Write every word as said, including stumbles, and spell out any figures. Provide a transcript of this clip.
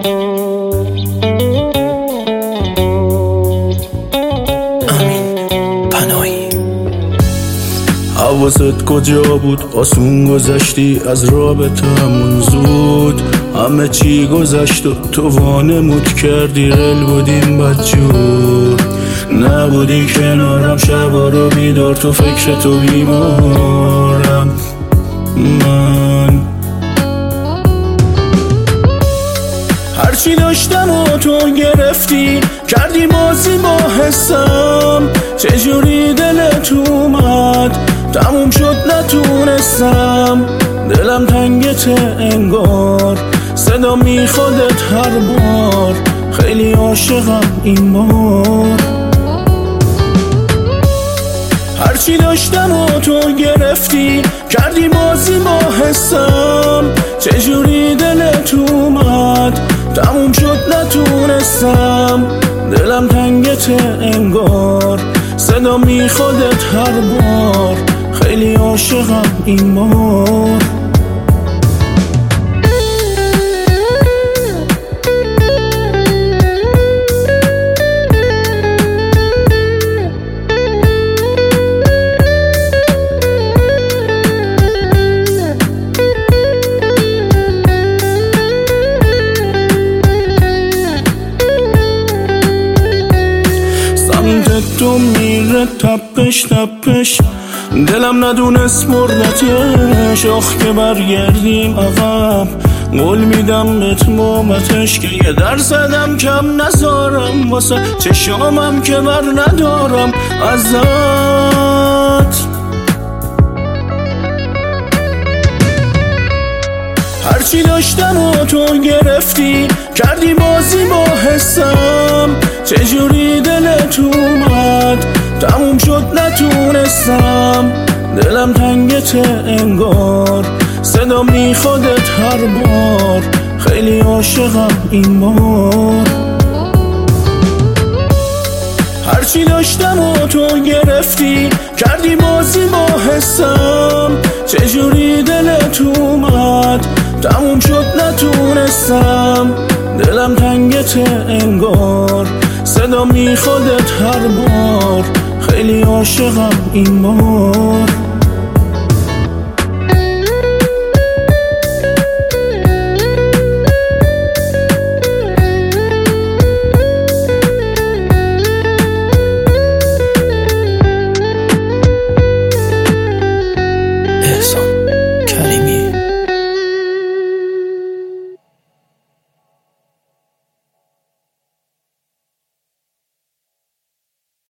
حواست کجا بود؟ آسون گذشتی از رابطمون زود، همه چی گذشت و تو وانمود کردی. قل بودیم بدجور، نبودی کنارم شبا رو بیدار، تو فکر تو بیمارم من. هرچی داشتم و تو گرفتی، کردی بازی با حسم. چجوری دلت اومد تموم شد نتونستم. دلم تنگت انگار، صدا میخوادت هر بار. خیلی عاشقم این بار. هرچی داشتم و تو گرفتی، کردی بازی با حسم. چجوری دلت اومد تموم شد نتونستم. دلم تنگت انگار، صدا میخوادت هر بار. خیلی عاشقم این بار. تو میره تپش تپش، دلم ندونست مردتش. آخ که برگردیم عقب، قول میدم به تمامتش. که یه درصدم کم نذارم، واسه چشامم که بر ندارم ازت. هرچی داشتم و تو گرفتی، کردی بازی با حسم. چجوری دلت اومد تموم شد نتونستم. دلم تنگت انگار، صدا میخوادت هر بار. خیلی عاشقم این بار. هرچی داشتم و تو گرفتی، کردی بازی با حسم. چجوری دلت اومد تموم شد نتونستم. دلم تنگت انگار، صدا میخوادت هر بار. خیلی عاشقم این بار.